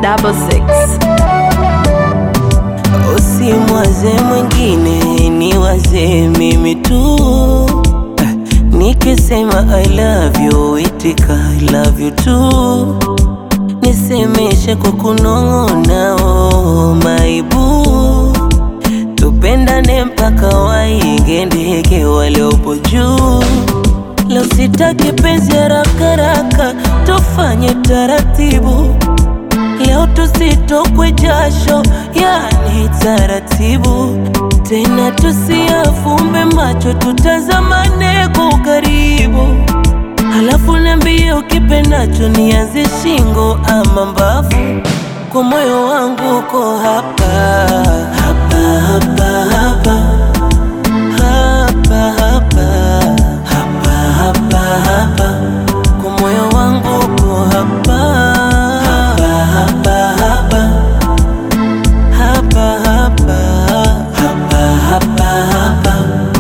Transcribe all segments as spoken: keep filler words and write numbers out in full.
double six. Usimwaze mwingine, niwaze mimi tu. Nikisema I love you, itika I love you too. Nisemeshe kwa kunong'ona, oh my boo. Tupendane mpaka waige ndege waliopo juu. Leo sitaki penzi haraka haraka, tufanye taratibu. Leo tusitokwe jasho, yani taratibu. Tena tusiafumbe macho, tutazamane kwa ukaribu. Halafu niambie ukipendacho, nianze shingo ama mbavu. Kwa moyo wangu uko hapa hapa hapa hapa hapa hapa hapa hapa hapa. Kwa moyo wangu uko hapa hapa hapa hapa hapa hapa hapa hapa hapa.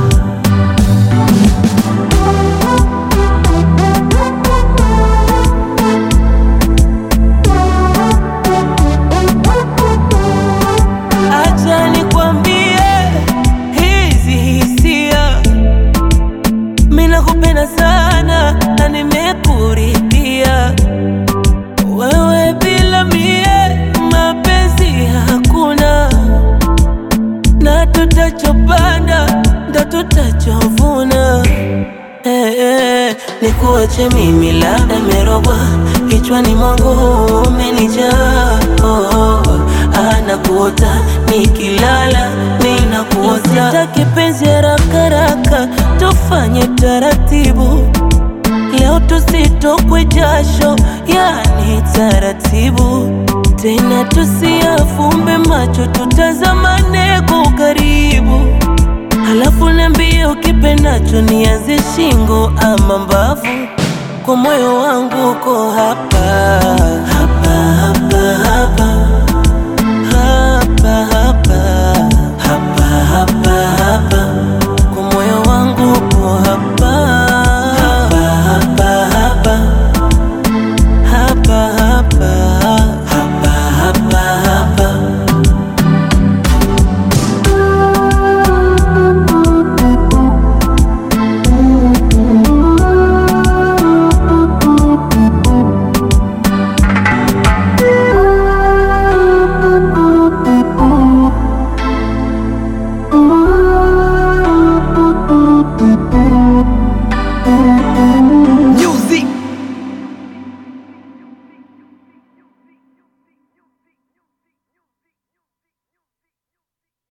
Acha nikwambie hizi hisia, mimi nakupenda sana na nimekuridhia. Wewe bila mie mapenzi hakuna, na tutachopanda ndo tutachovuna. Hey, hey, nikuache mimi labda merogwa, kichwani mwangu umenijaa. Oh, oh, anakuota nikilala, ninakuota. Sitaki penzi haraka haraka, tufanye taratibu. Leo tusitokwe jasho, yani taratibu. Tena tusiafumbe macho, tutazamane kwa ukaribu. Halafu niambie ukipendacho, nianze shingo ama mbavu. Kwa moyo wangu uko hapa